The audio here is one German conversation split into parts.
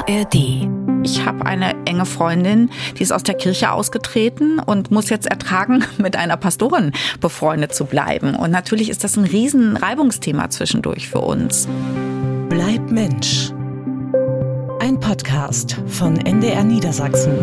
ARD. Ich habe eine enge Freundin, die ist aus der Kirche ausgetreten und muss jetzt ertragen, mit einer Pastorin befreundet zu bleiben. Und natürlich ist das ein riesen Reibungsthema zwischendurch für uns. Bleib Mensch. Ein Podcast von NDR Niedersachsen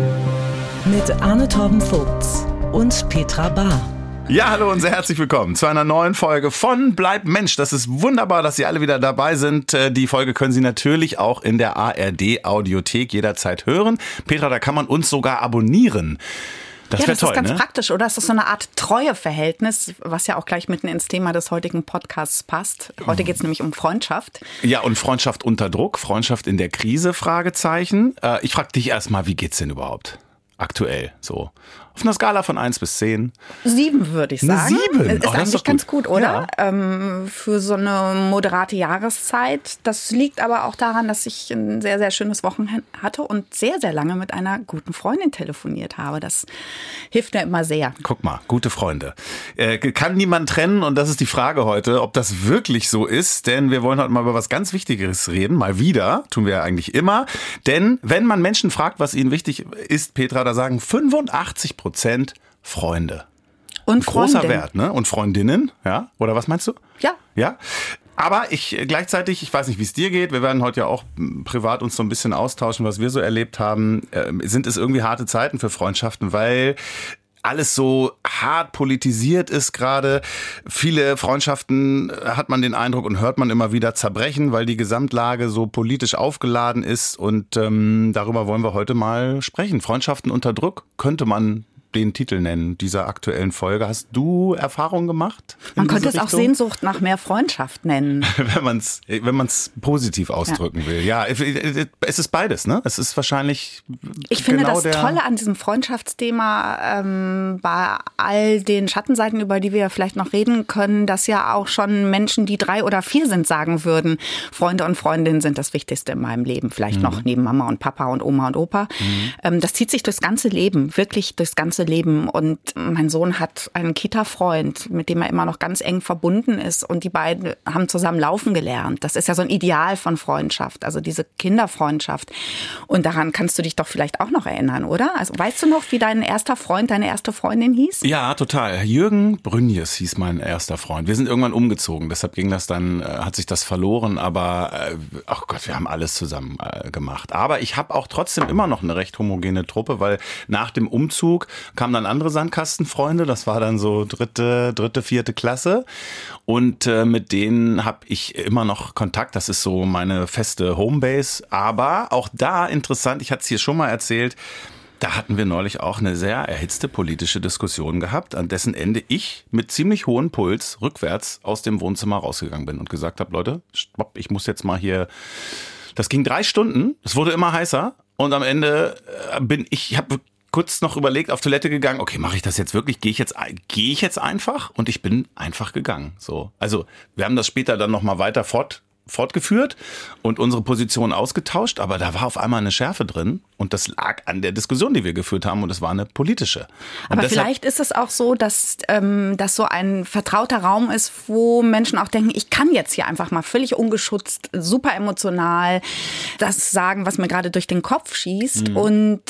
mit Arne Torben Vogts und Petra Bahr. Ja, hallo und sehr herzlich willkommen zu einer neuen Folge von Bleib Mensch. Das ist wunderbar, dass Sie alle wieder dabei sind. Die Folge können Sie natürlich auch in der ARD-Audiothek jederzeit hören. Petra, da kann man uns sogar abonnieren. Das ist toll, ganz praktisch, oder? Das ist so eine Art Treueverhältnis, was ja auch gleich mitten ins Thema des heutigen Podcasts passt. Heute geht es nämlich um Freundschaft. Ja, und Freundschaft unter Druck, Freundschaft in der Krise, Fragezeichen. Ich frage dich erstmal, wie geht's denn überhaupt? Aktuell, so. Auf einer Skala von 1 bis 10. 7 würde ich sagen. 7? Ist eigentlich ganz gut, oder? Ja. Für so eine moderate Jahreszeit. Das liegt aber auch daran, dass ich ein sehr, sehr schönes Wochenende hatte und sehr, sehr lange mit einer guten Freundin telefoniert habe. Das hilft mir immer sehr. Guck mal, gute Freunde. Kann niemand trennen, und das ist die Frage heute, ob das wirklich so ist. Denn wir wollen heute mal über was ganz Wichtiges reden. Mal wieder, tun wir ja eigentlich immer. Denn wenn man Menschen fragt, was ihnen wichtig ist, Petra, da sagen 85% Freunde. Und großer Wert, ne? Und Freundinnen, ja? Oder was meinst du? Ja. Ja. Aber gleichzeitig, ich weiß nicht, wie es dir geht, wir werden heute ja auch privat uns so ein bisschen austauschen, was wir so erlebt haben. Sind es irgendwie harte Zeiten für Freundschaften, weil alles so hart politisiert ist gerade. Viele Freundschaften, hat man den Eindruck und hört man immer wieder, zerbrechen, weil die Gesamtlage so politisch aufgeladen ist. Und darüber wollen wir heute mal sprechen. Freundschaften unter Druck könnte man den Titel nennen dieser aktuellen Folge. Hast du Erfahrungen gemacht? Man könnte es auch Sehnsucht nach mehr Freundschaft nennen. wenn man's positiv ausdrücken will. Ja, es ist beides, ne? Es ist wahrscheinlich Ich finde das Tolle an diesem Freundschaftsthema, bei all den Schattenseiten, über die wir vielleicht noch reden können, dass ja auch schon Menschen, die 3 oder 4 sind, sagen würden, Freunde und Freundinnen sind das Wichtigste in meinem Leben. Vielleicht noch neben Mama und Papa und Oma und Opa. Das zieht sich durchs ganze Leben, wirklich durchs ganze Leben. Und mein Sohn hat einen Kita-Freund, mit dem er immer noch ganz eng verbunden ist. Und die beiden haben zusammen laufen gelernt. Das ist ja so ein Ideal von Freundschaft, also diese Kinderfreundschaft. Und daran kannst du dich doch vielleicht auch noch erinnern, oder? Also weißt du noch, wie dein erster Freund, deine erste Freundin hieß? Ja, total. Jürgen Brünjes hieß mein erster Freund. Wir sind irgendwann umgezogen, deshalb ging das dann, hat sich das verloren. Aber, ach Gott, wir haben alles zusammen gemacht. Aber ich habe auch trotzdem immer noch eine recht homogene Truppe, weil nach dem Umzug kamen dann andere Sandkastenfreunde, das war dann so dritte, 4. Klasse, und mit denen habe ich immer noch Kontakt, das ist so meine feste Homebase, aber auch da interessant, ich hatte es hier schon mal erzählt, da hatten wir neulich auch eine sehr erhitzte politische Diskussion gehabt, an dessen Ende ich mit ziemlich hohem Puls rückwärts aus dem Wohnzimmer rausgegangen bin und gesagt habe, Leute, stopp, ich muss jetzt mal hier, das ging 3 Stunden, es wurde immer heißer und am Ende ich habe kurz noch überlegt, auf Toilette gegangen, okay, mache ich das jetzt wirklich? Gehe ich jetzt einfach? Und ich bin einfach gegangen. So. Also wir haben das später dann nochmal weiter fortgeführt und unsere Position ausgetauscht, aber da war auf einmal eine Schärfe drin und das lag an der Diskussion, die wir geführt haben, und es war eine politische. Und aber vielleicht ist es auch so, dass das so ein vertrauter Raum ist, wo Menschen auch denken, ich kann jetzt hier einfach mal völlig ungeschützt, super emotional das sagen, was mir gerade durch den Kopf schießt. Und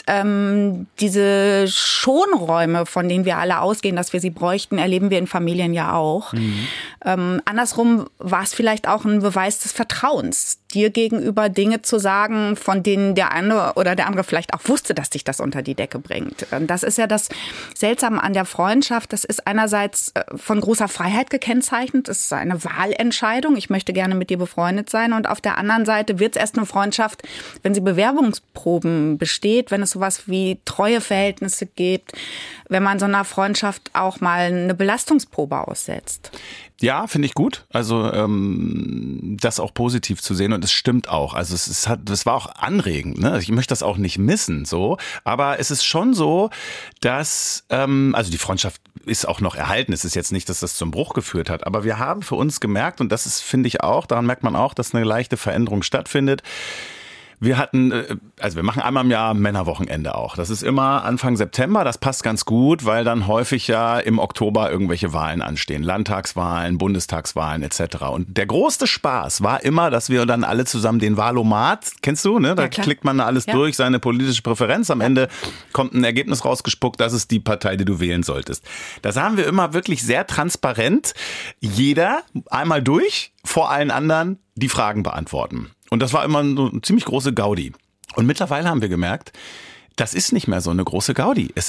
diese Schonräume, von denen wir alle ausgehen, dass wir sie bräuchten, erleben wir in Familien ja auch. Andersrum war es vielleicht auch ein Beweis des Vertrauens, dir gegenüber Dinge zu sagen, von denen der eine oder der andere vielleicht auch wusste, dass dich das unter die Decke bringt. Das ist ja das Seltsame an der Freundschaft. Das ist einerseits von großer Freiheit gekennzeichnet. Das ist eine Wahlentscheidung. Ich möchte gerne mit dir befreundet sein. Und auf der anderen Seite wird es erst eine Freundschaft, wenn sie Bewerbungsproben besteht, wenn es sowas wie Treueverhältnisse gibt, wenn man so einer Freundschaft auch mal eine Belastungsprobe aussetzt. Ja, finde ich gut. Also das auch positiv zu sehen, und es stimmt auch. Also das war auch anregend. Ne? Ich möchte das auch nicht missen, so. Aber es ist schon so, dass also die Freundschaft ist auch noch erhalten. Es ist jetzt nicht, dass das zum Bruch geführt hat. Aber wir haben für uns gemerkt, und das ist, finde ich auch, daran merkt man auch, dass eine leichte Veränderung stattfindet. Wir machen einmal im Jahr Männerwochenende auch. Das ist immer Anfang September, das passt ganz gut, weil dann häufig ja im Oktober irgendwelche Wahlen anstehen. Landtagswahlen, Bundestagswahlen etc. Und der größte Spaß war immer, dass wir dann alle zusammen den Wahlomat, kennst du, ne? Da klickt man alles durch, seine politische Präferenz. Am Ende kommt ein Ergebnis rausgespuckt, das ist die Partei, die du wählen solltest. Das haben wir immer wirklich sehr transparent. Jeder einmal durch, vor allen anderen die Fragen beantworten. Und das war immer so eine ziemlich große Gaudi. Und mittlerweile haben wir gemerkt, das ist nicht mehr so eine große Gaudi. Es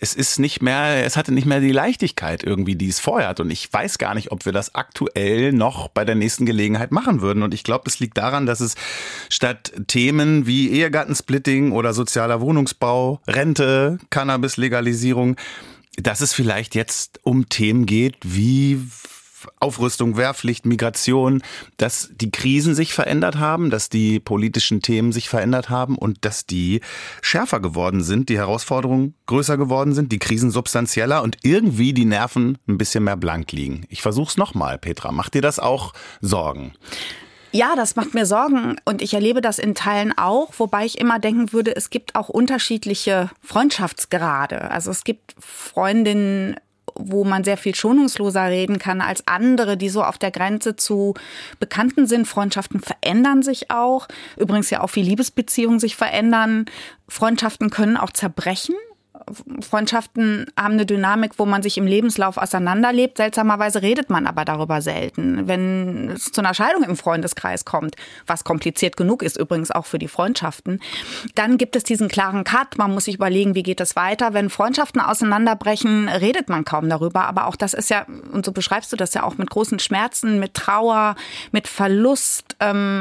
hatte nicht mehr die Leichtigkeit irgendwie, die es vorher hat. Und ich weiß gar nicht, ob wir das aktuell noch bei der nächsten Gelegenheit machen würden. Und ich glaube, es liegt daran, dass es statt Themen wie Ehegattensplitting oder sozialer Wohnungsbau, Rente, Cannabis-Legalisierung, dass es vielleicht jetzt um Themen geht wie Aufrüstung, Wehrpflicht, Migration, dass die Krisen sich verändert haben, dass die politischen Themen sich verändert haben und dass die schärfer geworden sind, die Herausforderungen größer geworden sind, die Krisen substanzieller und irgendwie die Nerven ein bisschen mehr blank liegen. Ich versuch's nochmal, Petra. Macht dir das auch Sorgen? Ja, das macht mir Sorgen und ich erlebe das in Teilen auch, wobei ich immer denken würde, es gibt auch unterschiedliche Freundschaftsgrade. Also es gibt Freundinnen, wo man sehr viel schonungsloser reden kann als andere, die so auf der Grenze zu Bekannten sind. Freundschaften verändern sich auch. Übrigens ja auch wie Liebesbeziehungen sich verändern. Freundschaften können auch zerbrechen. Freundschaften haben eine Dynamik, wo man sich im Lebenslauf auseinanderlebt. Seltsamerweise redet man aber darüber selten. Wenn es zu einer Scheidung im Freundeskreis kommt, was kompliziert genug ist übrigens auch für die Freundschaften, dann gibt es diesen klaren Cut. Man muss sich überlegen, wie geht es weiter. Wenn Freundschaften auseinanderbrechen, redet man kaum darüber. Aber auch das ist ja, und so beschreibst du das ja auch, mit großen Schmerzen, mit Trauer, mit Verlust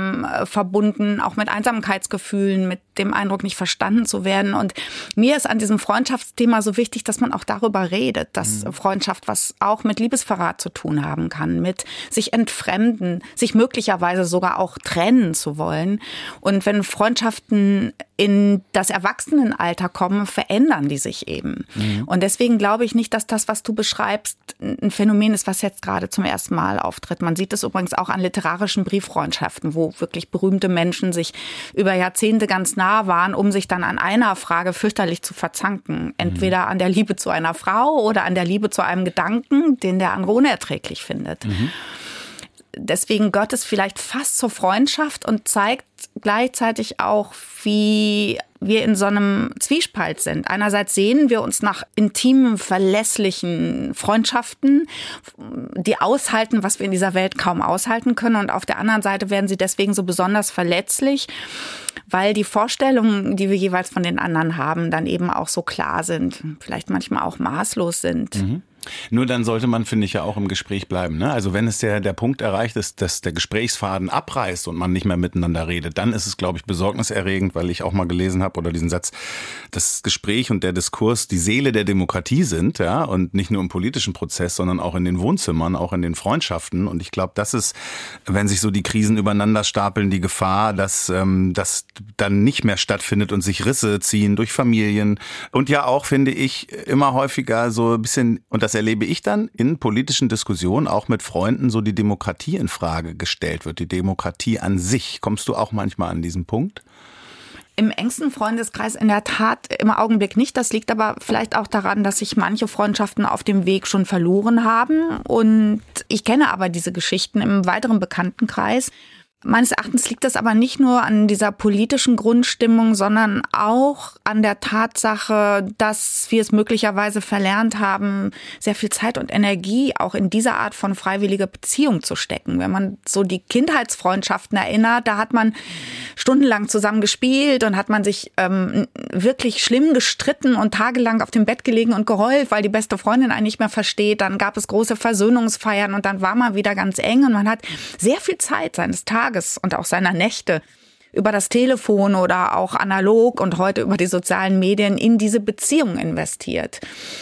verbunden, auch mit Einsamkeitsgefühlen, mit dem Eindruck, nicht verstanden zu werden. Und mir ist an diesem Freundschaftsthema so wichtig, dass man auch darüber redet, dass Freundschaft was auch mit Liebesverrat zu tun haben kann, mit sich entfremden, sich möglicherweise sogar auch trennen zu wollen. Und wenn Freundschaften in das Erwachsenenalter kommen, verändern die sich eben. Und deswegen glaube ich nicht, dass das, was du beschreibst, ein Phänomen ist, was jetzt gerade zum ersten Mal auftritt. Man sieht es übrigens auch an literarischen Brieffreundschaften, wo wirklich berühmte Menschen sich über Jahrzehnte ganz nah waren, um sich dann an einer Frage fürchterlich zu verzanken. Entweder an der Liebe zu einer Frau oder an der Liebe zu einem Gedanken, den der andere unerträglich findet. Deswegen gehört es vielleicht fast zur Freundschaft und zeigt gleichzeitig auch, wie wir in so einem Zwiespalt sind. Einerseits sehnen wir uns nach intimen, verlässlichen Freundschaften, die aushalten, was wir in dieser Welt kaum aushalten können. Und auf der anderen Seite werden sie deswegen so besonders verletzlich, weil die Vorstellungen, die wir jeweils von den anderen haben, dann eben auch so klar sind, vielleicht manchmal auch maßlos sind. Nur dann sollte man, finde ich, ja auch im Gespräch bleiben, ne? Also wenn es der Punkt erreicht ist, dass der Gesprächsfaden abreißt und man nicht mehr miteinander redet, dann ist es, glaube ich, besorgniserregend, weil ich auch mal gelesen habe oder diesen Satz, das Gespräch und der Diskurs die Seele der Demokratie sind, ja, und nicht nur im politischen Prozess, sondern auch in den Wohnzimmern, auch in den Freundschaften. Und ich glaube, das ist, wenn sich so die Krisen übereinander stapeln, die Gefahr, dass das dann nicht mehr stattfindet und sich Risse ziehen durch Familien und ja auch, finde ich, immer häufiger so ein bisschen, und das erlebe ich dann in politischen Diskussionen, auch mit Freunden, so die Demokratie in Frage gestellt wird, die Demokratie an sich. Kommst du auch manchmal an diesen Punkt? Im engsten Freundeskreis in der Tat im Augenblick nicht. Das liegt aber vielleicht auch daran, dass sich manche Freundschaften auf dem Weg schon verloren haben. Und ich kenne aber diese Geschichten im weiteren Bekanntenkreis. Meines Erachtens liegt das aber nicht nur an dieser politischen Grundstimmung, sondern auch an der Tatsache, dass wir es möglicherweise verlernt haben, sehr viel Zeit und Energie auch in diese Art von freiwilliger Beziehung zu stecken. Wenn man so die Kindheitsfreundschaften erinnert, da hat man stundenlang zusammen gespielt und hat man sich wirklich schlimm gestritten und tagelang auf dem Bett gelegen und geheult, weil die beste Freundin einen nicht mehr versteht. Dann gab es große Versöhnungsfeiern und dann war man wieder ganz eng und man hat sehr viel Zeit seines Tages und auch seiner Nächte über das Telefon oder auch analog und heute über die sozialen Medien in diese Beziehung investiert.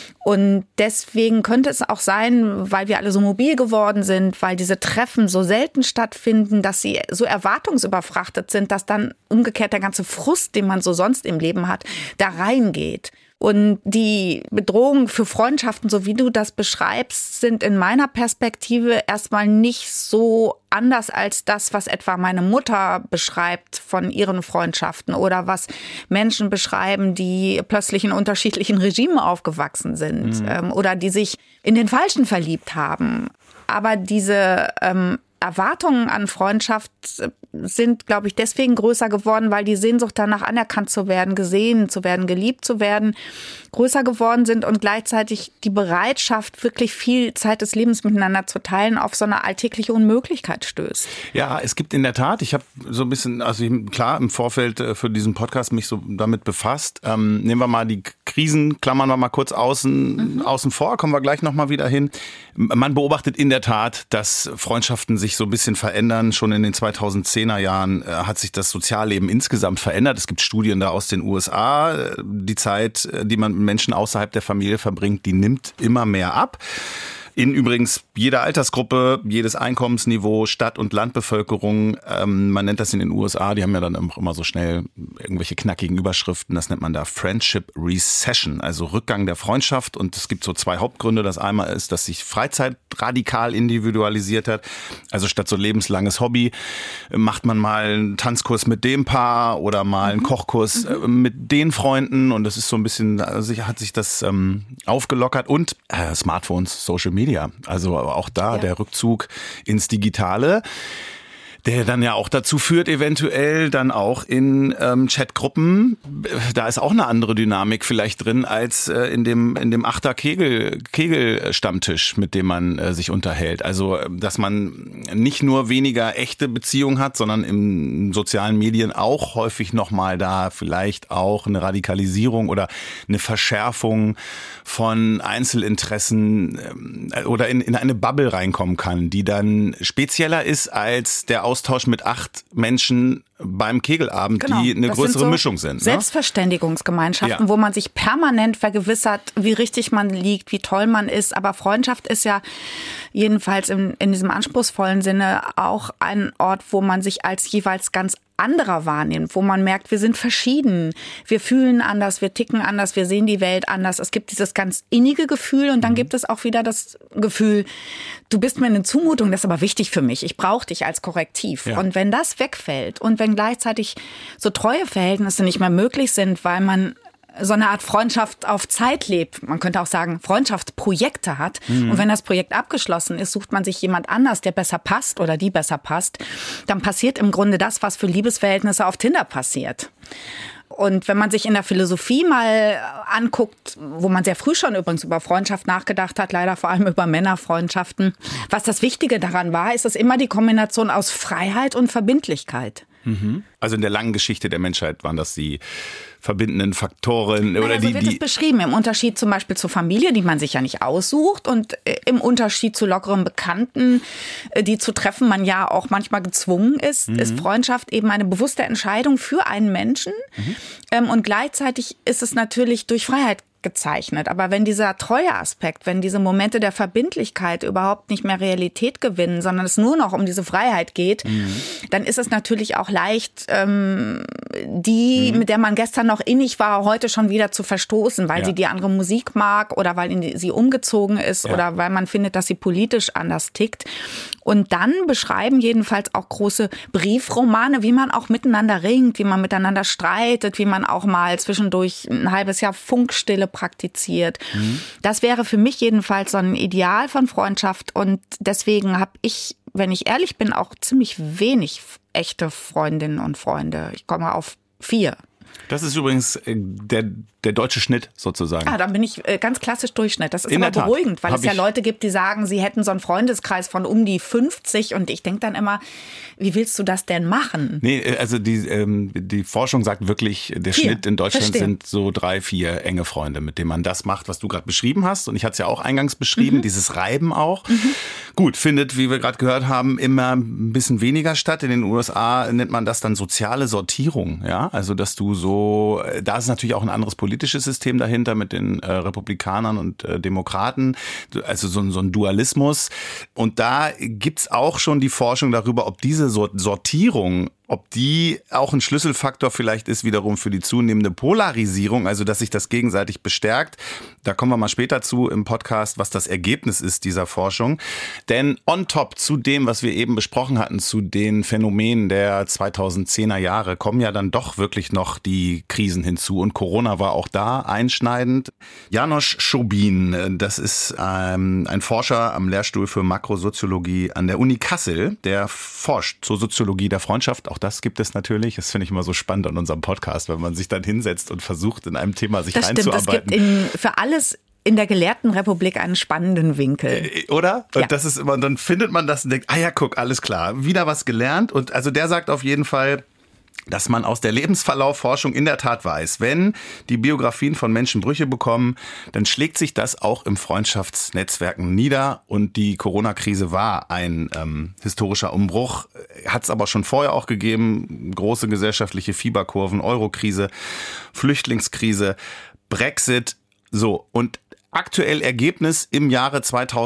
Und deswegen könnte es auch sein, weil wir alle so mobil geworden sind, weil diese Treffen so selten stattfinden, dass sie so erwartungsüberfrachtet sind, dass dann umgekehrt der ganze Frust, den man so sonst im Leben hat, da reingeht. Und die Bedrohungen für Freundschaften, so wie du das beschreibst, sind in meiner Perspektive erstmal nicht so anders als das, was etwa meine Mutter beschreibt von ihren Freundschaften oder was Menschen beschreiben, die plötzlich in unterschiedlichen Regimen aufgewachsen sind oder die sich in den Falschen verliebt haben. Aber diese Erwartungen an Freundschaft sind, glaube ich, deswegen größer geworden, weil die Sehnsucht danach anerkannt zu werden, gesehen zu werden, geliebt zu werden, größer geworden sind und gleichzeitig die Bereitschaft, wirklich viel Zeit des Lebens miteinander zu teilen, auf so eine alltägliche Unmöglichkeit stößt. Ja, es gibt in der Tat, ich habe so ein bisschen, klar im Vorfeld für diesen Podcast mich so damit befasst. Nehmen wir mal die Krisen, klammern wir mal kurz außen vor, kommen wir gleich nochmal wieder hin. Man beobachtet in der Tat, dass Freundschaften sich so ein bisschen verändern. Schon in den 2010er Jahren hat sich das Sozialleben insgesamt verändert. Es gibt Studien da aus den USA. Die Zeit, die man mit Menschen außerhalb der Familie verbringt, die nimmt immer mehr ab. In übrigens jeder Altersgruppe, jedes Einkommensniveau, Stadt- und Landbevölkerung. Man nennt das in den USA, die haben ja dann auch immer so schnell irgendwelche knackigen Überschriften. Das nennt man da Friendship Recession, also Rückgang der Freundschaft. Und es gibt so zwei Hauptgründe. Das einmal ist, dass sich Freizeit radikal individualisiert hat. Also statt so lebenslanges Hobby macht man mal einen Tanzkurs mit dem Paar oder mal einen Kochkurs mit den Freunden. Und das ist so ein bisschen, hat sich das aufgelockert. Und Smartphones, Social Media. Also auch da der Rückzug ins Digitale, der dann ja auch dazu führt, eventuell dann auch in Chatgruppen, da ist auch eine andere Dynamik vielleicht drin als in dem Achter Kegel-Stammtisch, mit dem man sich unterhält. Also, dass man nicht nur weniger echte Beziehungen hat, sondern in sozialen Medien auch häufig nochmal da vielleicht auch eine Radikalisierung oder eine Verschärfung von Einzelinteressen oder in eine Bubble reinkommen kann, die dann spezieller ist als der Austausch mit 8 Menschen beim Kegelabend, die eine größere Mischung sind. Selbstverständigungsgemeinschaften, wo man sich permanent vergewissert, wie richtig man liegt, wie toll man ist. Aber Freundschaft ist ja jedenfalls in diesem anspruchsvollen Sinne auch ein Ort, wo man sich als jeweils ganz anderer wahrnimmt, wo man merkt, wir sind verschieden, wir fühlen anders, wir ticken anders, wir sehen die Welt anders. Es gibt dieses ganz innige Gefühl und dann gibt es auch wieder das Gefühl, du bist mir eine Zumutung, das ist aber wichtig für mich, ich brauche dich als Korrektiv. Ja. Und wenn das wegfällt und wenn gleichzeitig so Treueverhältnisse nicht mehr möglich sind, weil man so eine Art Freundschaft auf Zeit lebt. Man könnte auch sagen, Freundschaftsprojekte hat. Und wenn das Projekt abgeschlossen ist, sucht man sich jemand anders, der besser passt oder die besser passt. Dann passiert im Grunde das, was für Liebesverhältnisse auf Tinder passiert. Und wenn man sich in der Philosophie mal anguckt, wo man sehr früh schon übrigens über Freundschaft nachgedacht hat, leider vor allem über Männerfreundschaften, was das Wichtige daran war, ist es immer die Kombination aus Freiheit und Verbindlichkeit. Also in der langen Geschichte der Menschheit waren das die verbindenden Faktoren. Oder so wird es beschrieben, im Unterschied zum Beispiel zur Familie, die man sich ja nicht aussucht und im Unterschied zu lockeren Bekannten, die zu treffen man ja auch manchmal gezwungen ist, ist Freundschaft eben eine bewusste Entscheidung für einen Menschen und gleichzeitig ist es natürlich durch Freiheit gezeichnet. Aber wenn dieser Treueaspekt, wenn diese Momente der Verbindlichkeit überhaupt nicht mehr Realität gewinnen, sondern es nur noch um diese Freiheit geht, dann ist es natürlich auch leicht, die, mit der man gestern noch innig war, heute schon wieder zu verstoßen, weil sie die andere Musik mag oder weil sie umgezogen ist oder weil man findet, dass sie politisch anders tickt. Und dann beschreiben jedenfalls auch große Briefromane, wie man auch miteinander ringt, wie man miteinander streitet, wie man auch mal zwischendurch ein halbes Jahr Funkstille praktiziert. Das wäre für mich jedenfalls so ein Ideal von Freundschaft und deswegen habe ich, wenn ich ehrlich bin, auch ziemlich wenig echte Freundinnen und Freunde. Ich komme auf 4. Das ist übrigens der deutsche Schnitt sozusagen. Dann bin ich ganz klassisch Durchschnitt. Das ist aber beruhigend, weil es ja Leute gibt, die sagen, sie hätten so einen Freundeskreis von um die 50 und ich denke dann immer, wie willst du das denn machen? Nee, also die Forschung sagt wirklich, der Schnitt in Deutschland sind so 3, 4 enge Freunde, mit denen man das macht, was du gerade beschrieben hast. Und ich hatte es ja auch eingangs beschrieben, dieses Reiben auch. Gut, findet, wie wir gerade gehört haben, immer ein bisschen weniger statt. In den USA nennt man das dann soziale Sortierung. Ja, also dass du so, da ist natürlich auch ein anderes politisches System dahinter mit den Republikanern und Demokraten, also so ein Dualismus. Und da gibt's auch schon die Forschung darüber, ob diese Sortierung ob die auch ein Schlüsselfaktor vielleicht ist wiederum für die zunehmende Polarisierung, also dass sich das gegenseitig bestärkt. Da kommen wir mal später zu im Podcast, was das Ergebnis ist dieser Forschung. Denn on top zu dem, was wir eben besprochen hatten, zu den Phänomenen der 2010er Jahre, kommen ja dann doch wirklich noch die Krisen hinzu. Und Corona war auch da einschneidend. János Schobin, das ist ein Forscher am Lehrstuhl für Makrosoziologie an der Uni Kassel, der forscht zur Soziologie der Freundschaft. Auch das gibt es natürlich. Das finde ich immer so spannend an unserem Podcast, wenn man sich dann hinsetzt und versucht, in einem Thema sich reinzuarbeiten. Das gibt für alles in der gelehrten Republik einen spannenden Winkel. Oder? Und ja. Das ist immer, dann findet man das und denkt, ah ja, guck, alles klar, wieder was gelernt. Und also der sagt auf jeden Fall, dass man aus der Lebensverlaufforschung in der Tat weiß, wenn die Biografien von Menschen Brüche bekommen, dann schlägt sich das auch im Freundschaftsnetzwerken nieder. Und die Corona-Krise war ein historischer Umbruch, hat es aber schon vorher auch gegeben. Große gesellschaftliche Fieberkurven, Eurokrise, Flüchtlingskrise, Brexit. So, und aktuell Ergebnis im Jahre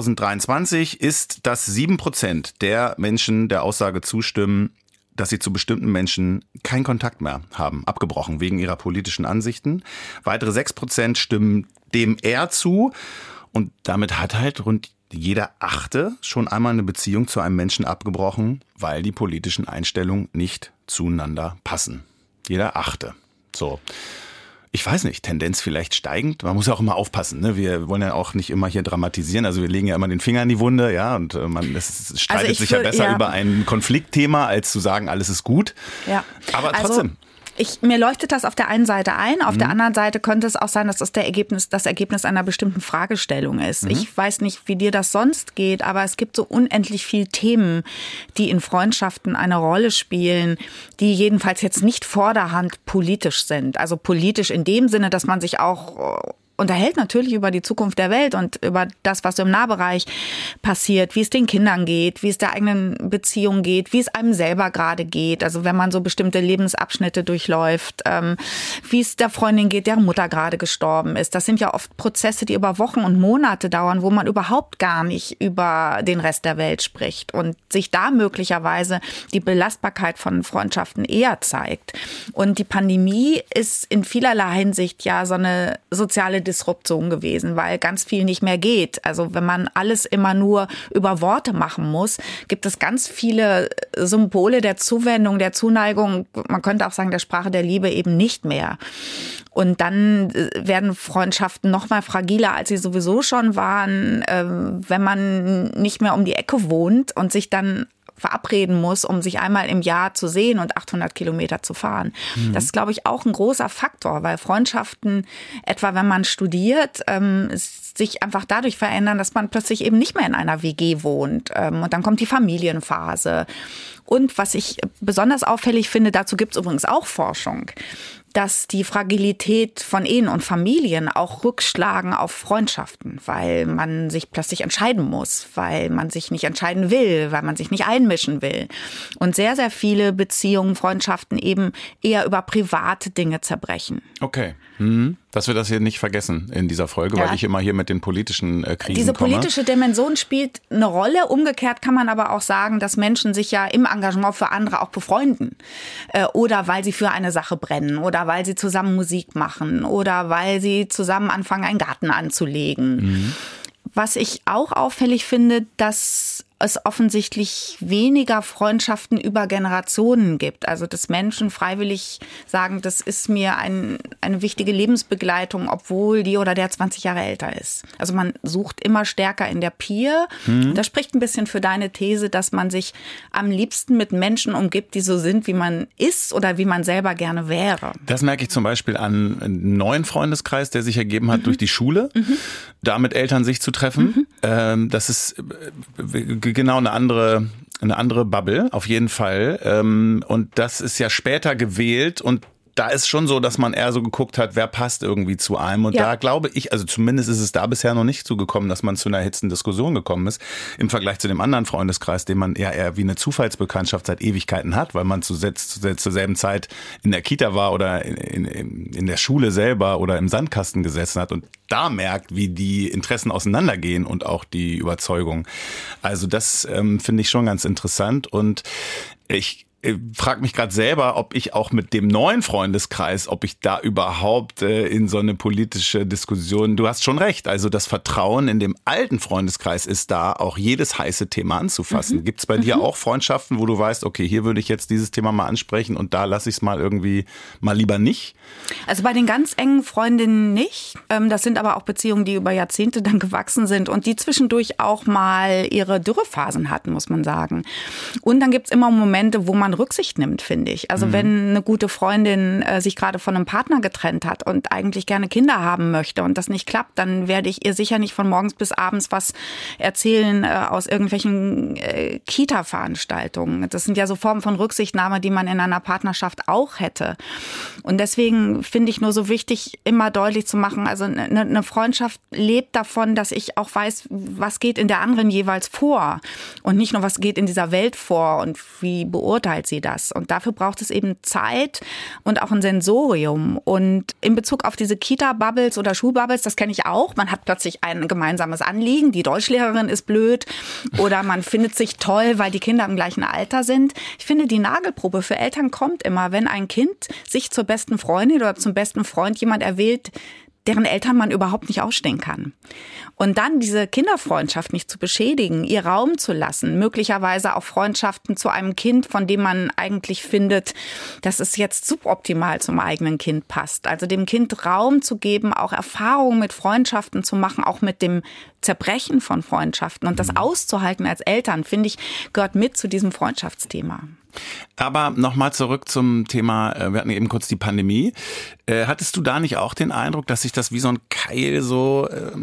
2023 ist, dass 7% der Menschen der Aussage zustimmen, dass sie zu bestimmten Menschen keinen Kontakt mehr haben, abgebrochen wegen ihrer politischen Ansichten. Weitere 6% stimmen dem eher zu. Und damit hat halt rund jeder Achte schon einmal eine Beziehung zu einem Menschen abgebrochen, weil die politischen Einstellungen nicht zueinander passen. Jeder Achte. So. Ich weiß nicht, Tendenz vielleicht steigend. Man muss ja auch immer aufpassen, ne? Wir wollen ja auch nicht immer hier dramatisieren. Also wir legen ja immer den Finger in die Wunde, ja. Und es streitet sich ja besser über ein Konfliktthema, als zu sagen, alles ist gut. Ja. Aber trotzdem. Mir leuchtet das auf der einen Seite ein, auf der anderen Seite könnte es auch sein, dass das Ergebnis einer bestimmten Fragestellung ist. Ich weiß nicht, wie dir das sonst geht, aber es gibt so unendlich viele Themen, die in Freundschaften eine Rolle spielen, die jedenfalls jetzt nicht vorderhand politisch sind. Also politisch in dem Sinne, dass man sich auch unterhält natürlich über die Zukunft der Welt und über das, was im Nahbereich passiert, wie es den Kindern geht, wie es der eigenen Beziehung geht, wie es einem selber gerade geht. Also wenn man so bestimmte Lebensabschnitte durchläuft, wie es der Freundin geht, deren Mutter gerade gestorben ist. Das sind ja oft Prozesse, die über Wochen und Monate dauern, wo man überhaupt gar nicht über den Rest der Welt spricht und sich da möglicherweise die Belastbarkeit von Freundschaften eher zeigt. Und die Pandemie ist in vielerlei Hinsicht ja so eine soziale Disruption gewesen, weil ganz viel nicht mehr geht. Also wenn man alles immer nur über Worte machen muss, gibt es ganz viele Symbole der Zuwendung, der Zuneigung, man könnte auch sagen, der Sprache der Liebe eben nicht mehr. Und dann werden Freundschaften noch mal fragiler, als sie sowieso schon waren, wenn man nicht mehr um die Ecke wohnt und sich dann verabreden muss, um sich einmal im Jahr zu sehen und 800 Kilometer zu fahren. Das ist, glaube ich, auch ein großer Faktor, weil Freundschaften, etwa wenn man studiert, sich einfach dadurch verändern, dass man plötzlich eben nicht mehr in einer WG wohnt. Und dann kommt die Familienphase. Und was ich besonders auffällig finde, dazu gibt es übrigens auch Forschung, dass die Fragilität von Ehen und Familien auch rückschlagen auf Freundschaften, weil man sich plötzlich entscheiden muss, weil man sich nicht entscheiden will, weil man sich nicht einmischen will. Und sehr, sehr viele Beziehungen, Freundschaften eben eher über private Dinge zerbrechen. Okay. Dass wir das hier nicht vergessen in dieser Folge, weil ich immer hier mit den politischen Krisen Diese komme. politische Dimension spielt eine Rolle. Umgekehrt kann man aber auch sagen, dass Menschen sich ja im Engagement für andere auch befreunden. Oder weil sie für eine Sache brennen oder weil sie zusammen Musik machen oder weil sie zusammen anfangen, einen Garten anzulegen. Was ich auch auffällig finde, dass es offensichtlich weniger Freundschaften über Generationen gibt. Also dass Menschen freiwillig sagen, das ist mir eine wichtige Lebensbegleitung, obwohl die oder der 20 Jahre älter ist. Also man sucht immer stärker in der Peer. Das spricht ein bisschen für deine These, dass man sich am liebsten mit Menschen umgibt, die so sind, wie man ist oder wie man selber gerne wäre. Das merke ich zum Beispiel an einem neuen Freundeskreis, der sich ergeben hat durch die Schule, da mit Eltern sich zu treffen. Das ist genau eine andere Bubble, auf jeden Fall. Und das ist ja später gewählt und da ist schon so, dass man eher so geguckt hat, wer passt irgendwie zu einem. Und da glaube ich, also zumindest ist es da bisher noch nicht zugekommen, dass man zu einer erhitzten Diskussion gekommen ist. Im Vergleich zu dem anderen Freundeskreis, den man eher wie eine Zufallsbekanntschaft seit Ewigkeiten hat, weil man zur selben Zeit in der Kita war oder in der Schule selber oder im Sandkasten gesessen hat und da merkt, wie die Interessen auseinandergehen und auch die Überzeugung. Also das finde ich schon ganz interessant und ich frage mich gerade selber, ob ich auch mit dem neuen Freundeskreis, ob ich da überhaupt in so eine politische Diskussion, du hast schon recht, also das Vertrauen in dem alten Freundeskreis ist da, auch jedes heiße Thema anzufassen. Gibt es bei dir auch Freundschaften, wo du weißt, okay, hier würde ich jetzt dieses Thema mal ansprechen und da lasse ich es mal irgendwie mal lieber nicht? Also bei den ganz engen Freundinnen nicht. Das sind aber auch Beziehungen, die über Jahrzehnte dann gewachsen sind und die zwischendurch auch mal ihre Dürrephasen hatten, muss man sagen. Und dann gibt's immer Momente, wo man Rücksicht nimmt, finde ich. Also wenn eine gute Freundin sich gerade von einem Partner getrennt hat und eigentlich gerne Kinder haben möchte und das nicht klappt, dann werde ich ihr sicher nicht von morgens bis abends was erzählen aus irgendwelchen Kita-Veranstaltungen. Das sind ja so Formen von Rücksichtnahme, die man in einer Partnerschaft auch hätte. Und deswegen finde ich nur so wichtig, immer deutlich zu machen, also eine Freundschaft lebt davon, dass ich auch weiß, was geht in der anderen jeweils vor und nicht nur, was geht in dieser Welt vor und wie beurteilt sie das. Und dafür braucht es eben Zeit und auch ein Sensorium. Und in Bezug auf diese Kita-Bubbles oder Schulbubbles, das kenne ich auch. Man hat plötzlich ein gemeinsames Anliegen. Die Deutschlehrerin ist blöd oder man findet sich toll, weil die Kinder im gleichen Alter sind. Ich finde, die Nagelprobe für Eltern kommt immer, wenn ein Kind sich zur besten Freundin oder zum besten Freund jemand erwählt, deren Eltern man überhaupt nicht ausstehen kann. Und dann diese Kinderfreundschaft nicht zu beschädigen, ihr Raum zu lassen, möglicherweise auch Freundschaften zu einem Kind, von dem man eigentlich findet, dass es jetzt suboptimal zum eigenen Kind passt. Also dem Kind Raum zu geben, auch Erfahrungen mit Freundschaften zu machen, auch mit dem Zerbrechen von Freundschaften und das auszuhalten als Eltern, finde ich, gehört mit zu diesem Freundschaftsthema. Aber nochmal zurück zum Thema, wir hatten eben kurz die Pandemie. Hattest du da nicht auch den Eindruck, dass sich das wie so ein Keil so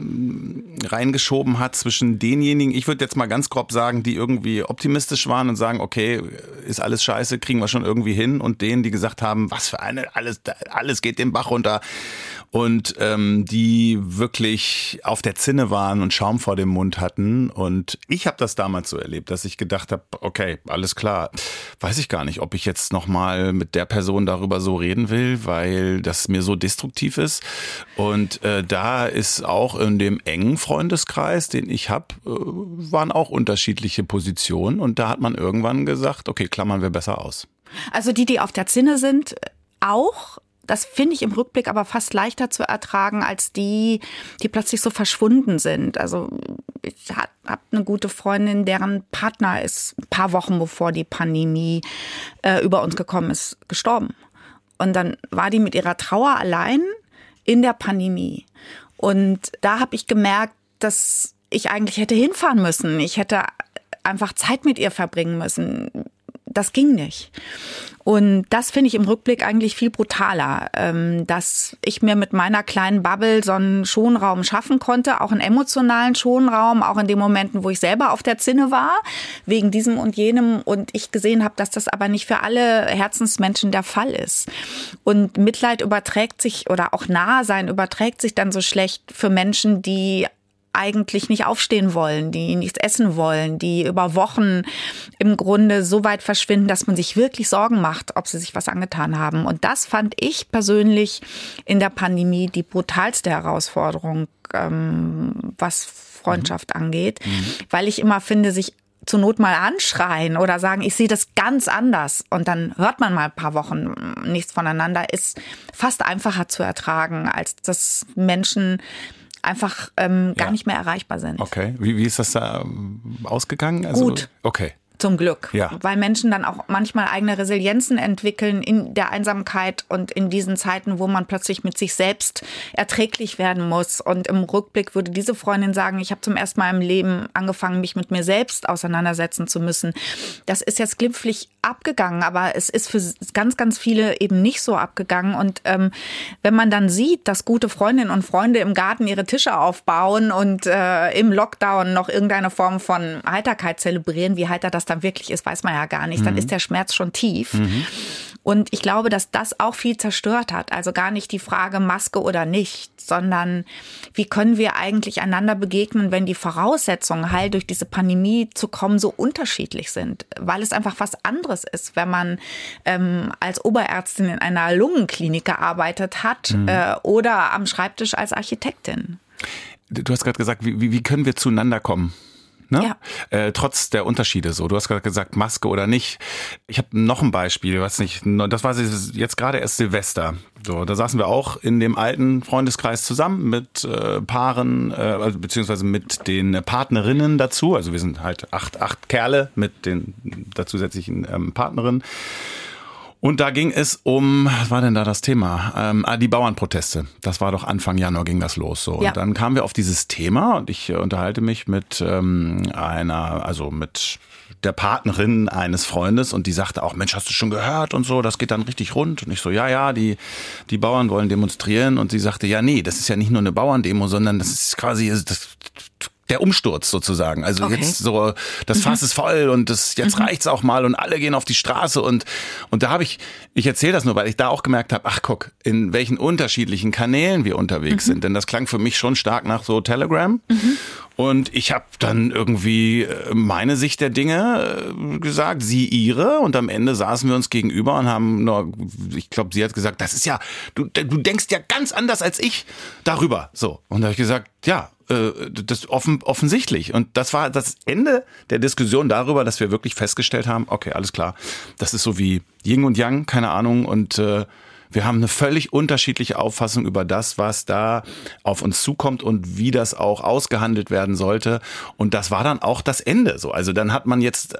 reingeschoben hat zwischen denjenigen, ich würde jetzt mal ganz grob sagen, die irgendwie optimistisch waren und sagen, okay, ist alles scheiße, kriegen wir schon irgendwie hin, und denen, die gesagt haben, was für eine, alles geht den Bach runter, und die wirklich auf der Zinne waren und Schaum vor dem Mund hatten. Und ich habe das damals so erlebt, dass ich gedacht habe, okay, alles klar, weiß ich gar nicht, ob ich jetzt nochmal mit der Person darüber so reden will, weil das mir so destruktiv ist. Und da ist auch in dem engen Freundeskreis, den ich habe, waren auch unterschiedliche Positionen. Und da hat man irgendwann gesagt, okay, klammern wir besser aus. Also die auf der Zinne sind, auch. Das finde ich im Rückblick aber fast leichter zu ertragen als die plötzlich so verschwunden sind. Also ich habe eine gute Freundin, deren Partner ist ein paar Wochen bevor die Pandemie über uns gekommen ist, gestorben. Und dann war die mit ihrer Trauer allein in der Pandemie. Und da habe ich gemerkt, dass ich eigentlich hätte hinfahren müssen. Ich hätte einfach Zeit mit ihr verbringen müssen. Das ging nicht. Und das finde ich im Rückblick eigentlich viel brutaler, dass ich mir mit meiner kleinen Bubble so einen Schonraum schaffen konnte, auch einen emotionalen Schonraum, auch in den Momenten, wo ich selber auf der Zinne war, wegen diesem und jenem, und ich gesehen habe, dass das aber nicht für alle Herzensmenschen der Fall ist. Und Mitleid überträgt sich, oder auch Nahesein überträgt sich dann so schlecht für Menschen, die eigentlich nicht aufstehen wollen, die nichts essen wollen, die über Wochen im Grunde so weit verschwinden, dass man sich wirklich Sorgen macht, ob sie sich was angetan haben. Und das fand ich persönlich in der Pandemie die brutalste Herausforderung, was Freundschaft angeht, weil ich immer finde, sich zur Not mal anschreien oder sagen, ich sehe das ganz anders, und dann hört man mal ein paar Wochen nichts voneinander, ist fast einfacher zu ertragen, als dass Menschen einfach gar nicht mehr erreichbar sind. Okay, wie ist das da ausgegangen? Also, gut. Okay. Zum Glück, ja. Weil Menschen dann auch manchmal eigene Resilienzen entwickeln in der Einsamkeit und in diesen Zeiten, wo man plötzlich mit sich selbst erträglich werden muss. Und im Rückblick würde diese Freundin sagen, ich habe zum ersten Mal im Leben angefangen, mich mit mir selbst auseinandersetzen zu müssen. Das ist jetzt glimpflich abgegangen, aber es ist für ganz, ganz viele eben nicht so abgegangen. Und wenn man dann sieht, dass gute Freundinnen und Freunde im Garten ihre Tische aufbauen und im Lockdown noch irgendeine Form von Heiterkeit zelebrieren, wie heiter das dann wirklich ist, weiß man ja gar nicht. Dann ist der Schmerz schon tief. Und ich glaube, dass das auch viel zerstört hat. Also gar nicht die Frage Maske oder nicht, sondern wie können wir eigentlich einander begegnen, wenn die Voraussetzungen, heil durch diese Pandemie zu kommen, so unterschiedlich sind. Weil es einfach was anderes ist, wenn man als Oberärztin in einer Lungenklinik gearbeitet hat oder am Schreibtisch als Architektin. Du hast gerade gesagt, wie können wir zueinander kommen? Ne? Ja. Trotz der Unterschiede so. Du hast gerade gesagt, Maske oder nicht. Ich habe noch ein Beispiel, was nicht, das war jetzt gerade erst Silvester. So, da saßen wir auch in dem alten Freundeskreis zusammen mit Paaren, beziehungsweise mit den Partnerinnen dazu. Also wir sind halt acht Kerle mit den dazusätzlichen Partnerinnen. Und da ging es was war denn da das Thema? Die Bauernproteste. Das war doch Anfang Januar ging das los. So. Ja. Und dann kamen wir auf dieses Thema und ich unterhalte mich mit mit der Partnerin eines Freundes und die sagte auch, Mensch, hast du schon gehört und so, das geht dann richtig rund. Und ich so, ja, die Bauern wollen demonstrieren. Und sie sagte, ja, nee, das ist ja nicht nur eine Bauerndemo, sondern das ist quasi der Umsturz sozusagen. Also jetzt so, das Fass ist voll und jetzt reicht's auch mal und alle gehen auf die Straße und da ich erzähle das nur, weil ich da auch gemerkt habe, ach guck, in welchen unterschiedlichen Kanälen wir unterwegs sind. Denn das klang für mich schon stark nach so Telegram. Und ich habe dann irgendwie meine Sicht der Dinge gesagt, sie ihre. Und am Ende saßen wir uns gegenüber und haben ich glaube, sie hat gesagt, das ist ja, du denkst ja ganz anders als ich darüber. So. Und da habe ich gesagt, ja, das offensichtlich. Und das war das Ende der Diskussion darüber, dass wir wirklich festgestellt haben, okay, alles klar, das ist so wie Yin und Yang, keine Ahnung. Und wir haben eine völlig unterschiedliche Auffassung über das, was da auf uns zukommt und wie das auch ausgehandelt werden sollte. Und das war dann auch das Ende. So, also dann hat man jetzt,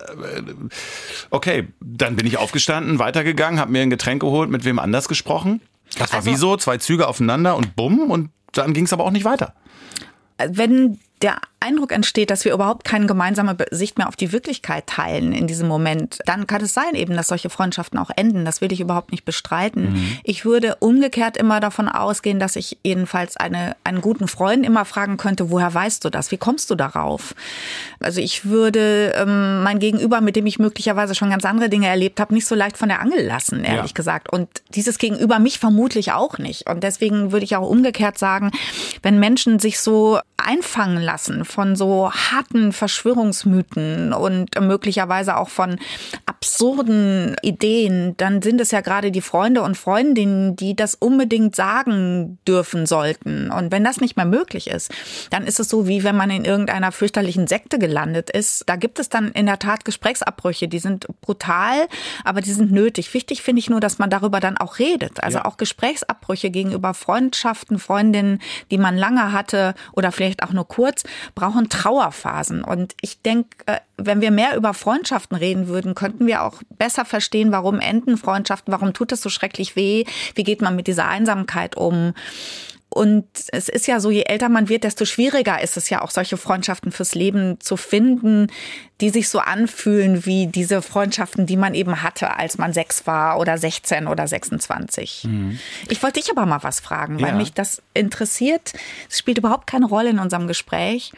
okay, dann bin ich aufgestanden, weitergegangen, habe mir ein Getränk geholt, mit wem anders gesprochen. Das war wie so 2 Züge aufeinander und bumm, und dann ging es aber auch nicht weiter. Wenn der Eindruck entsteht, dass wir überhaupt keine gemeinsame Sicht mehr auf die Wirklichkeit teilen in diesem Moment, dann kann es sein eben, dass solche Freundschaften auch enden. Das will ich überhaupt nicht bestreiten. Ich würde umgekehrt immer davon ausgehen, dass ich jedenfalls einen guten Freund immer fragen könnte, woher weißt du das? Wie kommst du darauf? Also ich würde mein Gegenüber, mit dem ich möglicherweise schon ganz andere Dinge erlebt habe, nicht so leicht von der Angel lassen, ehrlich gesagt. Und dieses Gegenüber mich vermutlich auch nicht. Und deswegen würde ich auch umgekehrt sagen, wenn Menschen sich so einfangen lassen von so harten Verschwörungsmythen und möglicherweise auch von absurden Ideen, dann sind es ja gerade die Freunde und Freundinnen, die das unbedingt sagen dürfen sollten. Und wenn das nicht mehr möglich ist, dann ist es so, wie wenn man in irgendeiner fürchterlichen Sekte gelandet ist. Da gibt es dann in der Tat Gesprächsabbrüche, die sind brutal, aber die sind nötig. Wichtig finde ich nur, dass man darüber dann auch redet. Also auch Gesprächsabbrüche gegenüber Freundschaften, Freundinnen, die man lange hatte oder vielleicht auch nur kurz, brauchen Trauerphasen. Und ich denke, wenn wir mehr über Freundschaften reden würden, könnten wir auch besser verstehen, warum enden Freundschaften, warum tut es so schrecklich weh, wie geht man mit dieser Einsamkeit um. Und es ist ja so, je älter man wird, desto schwieriger ist es ja auch, solche Freundschaften fürs Leben zu finden, die sich so anfühlen wie diese Freundschaften, die man eben hatte, als man 6 war oder 16 oder 26. Ich wollte dich aber mal was fragen, weil mich das interessiert. Es spielt überhaupt keine Rolle in unserem Gespräch.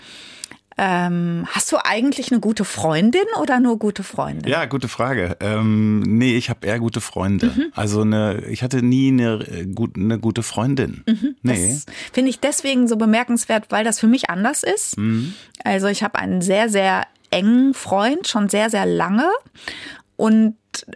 Hast du eigentlich eine gute Freundin oder nur gute Freunde? Ja, gute Frage. Nee, ich habe eher gute Freunde. Also ich hatte nie eine gute Freundin. Nee. Das finde ich deswegen so bemerkenswert, weil das für mich anders ist. Also ich habe einen sehr, sehr engen Freund, schon sehr, sehr lange. Und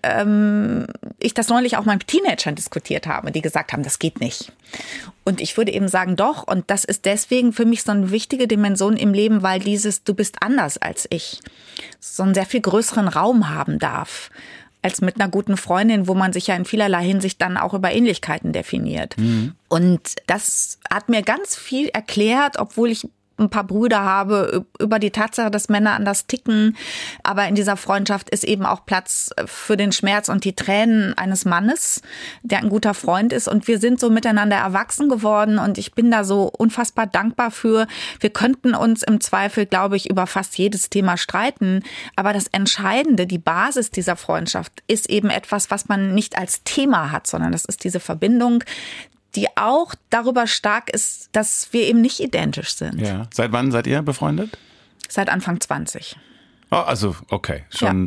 ich das neulich auch mal mit Teenagern diskutiert habe, die gesagt haben, das geht nicht. Und ich würde eben sagen, doch. Und das ist deswegen für mich so eine wichtige Dimension im Leben, weil du bist anders als ich, so einen sehr viel größeren Raum haben darf, als mit einer guten Freundin, wo man sich ja in vielerlei Hinsicht dann auch über Ähnlichkeiten definiert. Und das hat mir ganz viel erklärt, obwohl ich ein paar Brüder habe, über die Tatsache, dass Männer anders ticken. Aber in dieser Freundschaft ist eben auch Platz für den Schmerz und die Tränen eines Mannes, der ein guter Freund ist. Und wir sind so miteinander erwachsen geworden und ich bin da so unfassbar dankbar für. Wir könnten uns im Zweifel, glaube ich, über fast jedes Thema streiten. Aber das Entscheidende, die Basis dieser Freundschaft ist eben etwas, was man nicht als Thema hat, sondern das ist diese Verbindung, die auch darüber stark ist, dass wir eben nicht identisch sind. Ja. Seit wann seid ihr befreundet? Seit Anfang 20. Oh, also okay, schon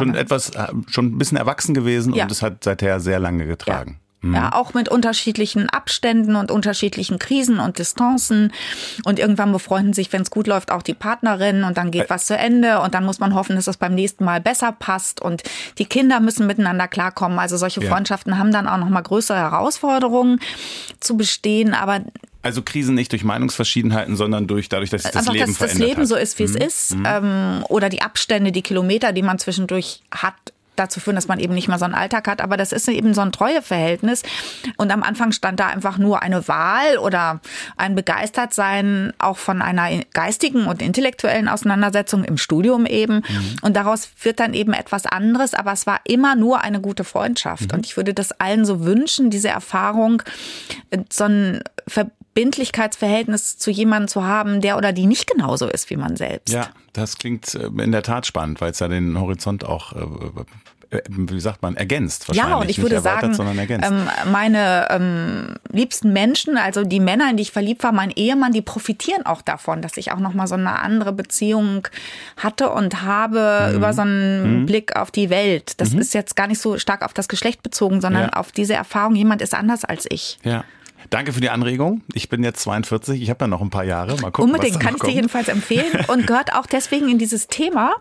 ein bisschen erwachsen gewesen und es hat seither sehr lange getragen. Ja, auch mit unterschiedlichen Abständen und unterschiedlichen Krisen und Distanzen. Und irgendwann befreunden sich, wenn es gut läuft, auch die Partnerinnen und dann geht was zu Ende und dann muss man hoffen, dass das beim nächsten Mal besser passt und die Kinder müssen miteinander klarkommen. Also solche Freundschaften haben dann auch noch mal größere Herausforderungen zu bestehen. Aber Also Krisen nicht durch Meinungsverschiedenheiten, sondern dadurch, dass sich das Leben verändert hat. Dass das Leben so ist, wie es ist. Oder die Abstände, die Kilometer, die man zwischendurch hat, dazu führen, dass man eben nicht mehr so einen Alltag hat. Aber das ist eben so ein Treueverhältnis. Und am Anfang stand da einfach nur eine Wahl oder ein Begeistertsein auch von einer geistigen und intellektuellen Auseinandersetzung im Studium eben. Und daraus wird dann eben etwas anderes. Aber es war immer nur eine gute Freundschaft. Und ich würde das allen so wünschen, diese Erfahrung, so ein Verbindlichkeitsverhältnis zu jemandem zu haben, der oder die nicht genauso ist wie man selbst. Ja, das klingt in der Tat spannend, weil es ja den Horizont auch, wie sagt man, ergänzt wahrscheinlich. Ja, und ich würde sagen, meine liebsten Menschen, also die Männer, in die ich verliebt war, mein Ehemann, die profitieren auch davon, dass ich auch nochmal so eine andere Beziehung hatte und habe über so einen Blick auf die Welt. Das ist jetzt gar nicht so stark auf das Geschlecht bezogen, sondern auf diese Erfahrung, jemand ist anders als ich. Ja. Danke für die Anregung. Ich bin jetzt 42, ich habe ja noch ein paar Jahre. Mal gucken, unbedingt, was da kann ich dir jedenfalls empfehlen und gehört auch deswegen in dieses Thema,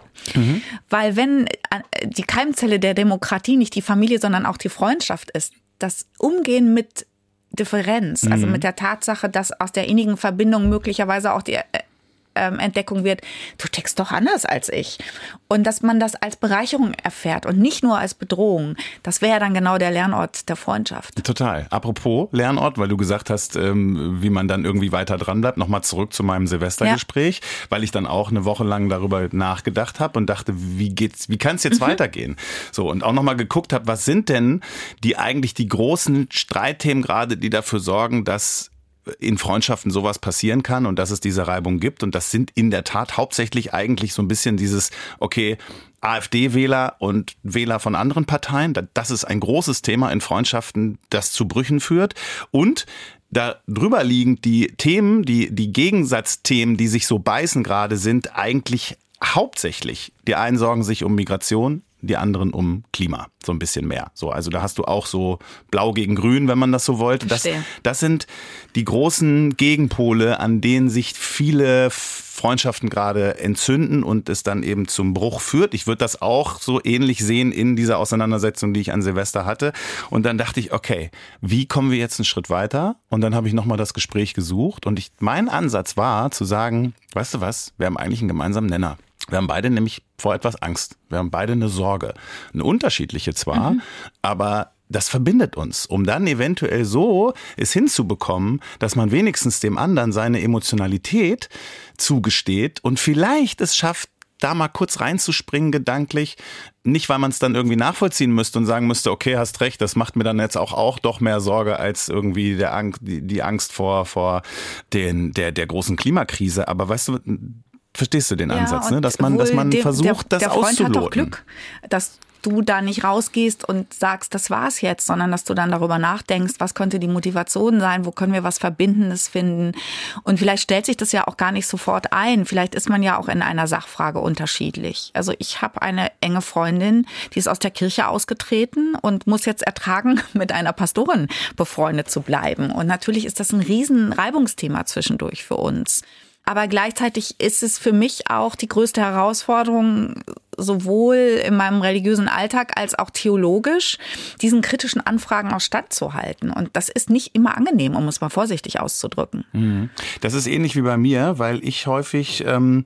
weil wenn die Keimzelle der Demokratie nicht die Familie, sondern auch die Freundschaft ist, das Umgehen mit Differenz, also mit der Tatsache, dass aus der innigen Verbindung möglicherweise auch die Entdeckung wird, du tickst doch anders als ich. Und dass man das als Bereicherung erfährt und nicht nur als Bedrohung. Das wäre dann genau der Lernort der Freundschaft. Total. Apropos Lernort, weil du gesagt hast, wie man dann irgendwie weiter dran bleibt, nochmal zurück zu meinem Silvestergespräch, weil ich dann auch eine Woche lang darüber nachgedacht habe und dachte, wie kann es jetzt weitergehen? So, und auch nochmal geguckt habe, was sind denn eigentlich die großen Streitthemen gerade, die dafür sorgen, dass in Freundschaften sowas passieren kann und dass es diese Reibung gibt. Und das sind in der Tat hauptsächlich eigentlich so ein bisschen dieses, okay, AfD-Wähler und Wähler von anderen Parteien. Das ist ein großes Thema in Freundschaften, das zu Brüchen führt. Und darüber liegend die Themen, die Gegensatzthemen, die sich so beißen gerade, sind eigentlich hauptsächlich. Die einen sorgen sich um Migration, die anderen um Klima, so ein bisschen mehr. So, also da hast du auch so Blau gegen Grün, wenn man das so wollte. Das sind die großen Gegenpole, an denen sich viele Freundschaften gerade entzünden und es dann eben zum Bruch führt. Ich würde das auch so ähnlich sehen in dieser Auseinandersetzung, die ich an Silvester hatte. Und dann dachte ich, okay, wie kommen wir jetzt einen Schritt weiter? Und dann habe ich nochmal das Gespräch gesucht und mein Ansatz war zu sagen, weißt du was, wir haben eigentlich einen gemeinsamen Nenner. Wir haben beide nämlich vor etwas Angst. Wir haben beide eine Sorge. Eine unterschiedliche zwar, aber das verbindet uns, um dann eventuell so es hinzubekommen, dass man wenigstens dem anderen seine Emotionalität zugesteht und vielleicht es schafft, da mal kurz reinzuspringen gedanklich. Nicht, weil man es dann irgendwie nachvollziehen müsste und sagen müsste, okay, hast recht, das macht mir dann jetzt auch doch mehr Sorge als irgendwie die Angst vor der großen Klimakrise. Aber weißt du, verstehst du den Ansatz, ne? Dass man versucht, das auszuloten. Der Freund hat doch Glück, dass du da nicht rausgehst und sagst, das war's jetzt, sondern dass du dann darüber nachdenkst, was könnte die Motivation sein, wo können wir was Verbindendes finden. Und vielleicht stellt sich das ja auch gar nicht sofort ein. Vielleicht ist man ja auch in einer Sachfrage unterschiedlich. Also ich habe eine enge Freundin, die ist aus der Kirche ausgetreten und muss jetzt ertragen, mit einer Pastorin befreundet zu bleiben. Und natürlich ist das ein riesen Reibungsthema zwischendurch für uns. Aber gleichzeitig ist es für mich auch die größte Herausforderung, sowohl in meinem religiösen Alltag als auch theologisch, diesen kritischen Anfragen auch standzuhalten. Und das ist nicht immer angenehm, um es mal vorsichtig auszudrücken. Das ist ähnlich wie bei mir, weil ich häufig...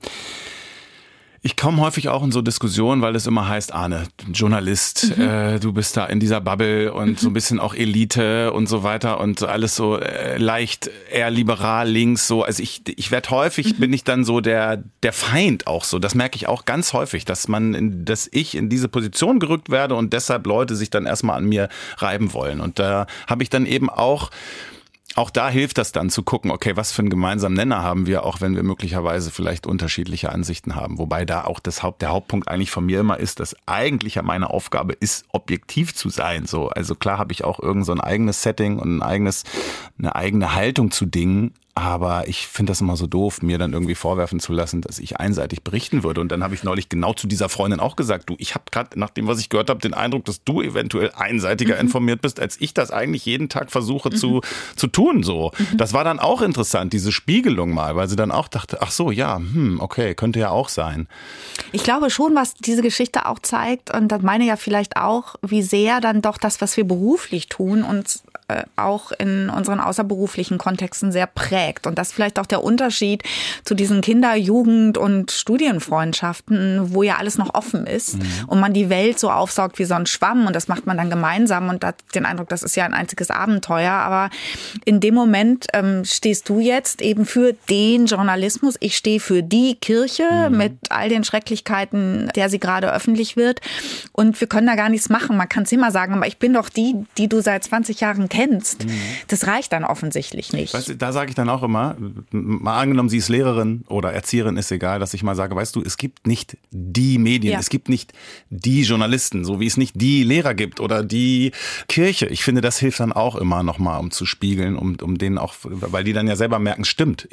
Ich komme häufig auch in so Diskussionen, weil es immer heißt, Arne, Journalist, du bist da in dieser Bubble und so ein bisschen auch Elite und so weiter und alles so leicht eher liberal links so. Also ich werde häufig, bin ich dann so der Feind auch so. Das merke ich auch ganz häufig, dass ich in diese Position gerückt werde und deshalb Leute sich dann erstmal an mir reiben wollen. Und da habe ich dann eben auch da hilft das dann zu gucken, okay, was für einen gemeinsamen Nenner haben wir, auch wenn wir möglicherweise vielleicht unterschiedliche Ansichten haben. Wobei da auch der Hauptpunkt eigentlich von mir immer ist, dass eigentlich ja meine Aufgabe ist, objektiv zu sein. So, also klar habe ich auch irgend so ein eigenes Setting und eine eigene Haltung zu Dingen, Aber ich finde das immer so doof, mir dann irgendwie vorwerfen zu lassen, dass ich einseitig berichten würde. Und dann habe ich neulich genau zu dieser Freundin auch gesagt, du, ich habe gerade nach dem, was ich gehört habe, den Eindruck, dass du eventuell einseitiger informiert bist, als ich das eigentlich jeden Tag versuche zu tun. So, das war dann auch interessant, diese Spiegelung mal, weil sie dann auch dachte, ach so, ja, okay, könnte ja auch sein. Ich glaube schon, was diese Geschichte auch zeigt, und das meine ja vielleicht auch, wie sehr dann doch das, was wir beruflich tun, uns auch in unseren außerberuflichen Kontexten sehr prägt. Und das ist vielleicht auch der Unterschied zu diesen Kinder-, Jugend- und Studienfreundschaften, wo ja alles noch offen ist und man die Welt so aufsaugt wie so ein Schwamm, und das macht man dann gemeinsam und hat den Eindruck, das ist ja ein einziges Abenteuer. Aber in dem Moment stehst du jetzt eben für den Journalismus. Ich stehe für die Kirche mit all den Schrecklichkeiten, der sie gerade öffentlich wird. Und wir können da gar nichts machen. Man kann es immer sagen, aber ich bin doch die du seit 20 Jahren kennst. Das reicht dann offensichtlich nicht. Weißt du, da sage ich dann auch immer, mal angenommen, sie ist Lehrerin oder Erzieherin, ist egal, dass ich mal sage, weißt du, es gibt nicht die Medien, es gibt nicht die Journalisten, so wie es nicht die Lehrer gibt oder die Kirche. Ich finde, das hilft dann auch immer nochmal, um zu spiegeln, um denen auch, weil die dann ja selber merken, stimmt,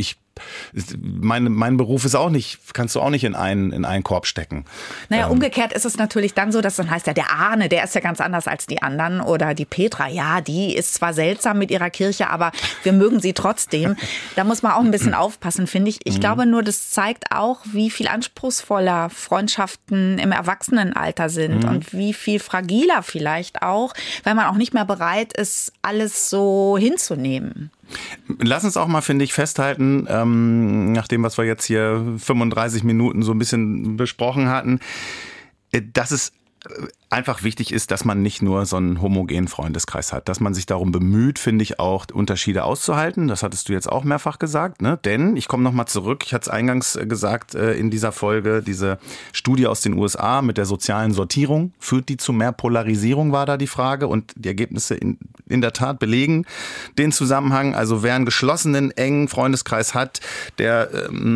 mein Beruf ist auch nicht, kannst du auch nicht in einen Korb stecken. Naja, umgekehrt ist es natürlich dann so, dass dann heißt ja, der Arne, der ist ja ganz anders als die anderen, oder die Petra, ja, die ist zwar seltsam mit ihrer Kirche, aber wir mögen sie trotzdem. Da muss man auch ein bisschen aufpassen, finde ich. Ich glaube nur, das zeigt auch, wie viel anspruchsvoller Freundschaften im Erwachsenenalter sind und wie viel fragiler vielleicht auch, weil man auch nicht mehr bereit ist, alles so hinzunehmen. Lass uns auch mal, finde ich, festhalten, nach dem, was wir jetzt hier 35 Minuten so ein bisschen besprochen hatten, dass es einfach wichtig ist, dass man nicht nur so einen homogenen Freundeskreis hat, dass man sich darum bemüht, finde ich, auch Unterschiede auszuhalten. Das hattest du jetzt auch mehrfach gesagt, ne? Denn, ich komme nochmal zurück, ich hatte es eingangs gesagt in dieser Folge, diese Studie aus den USA mit der sozialen Sortierung, führt die zu mehr Polarisierung, war da die Frage, und die Ergebnisse in der Tat belegen den Zusammenhang. Also wer einen geschlossenen, engen Freundeskreis hat, der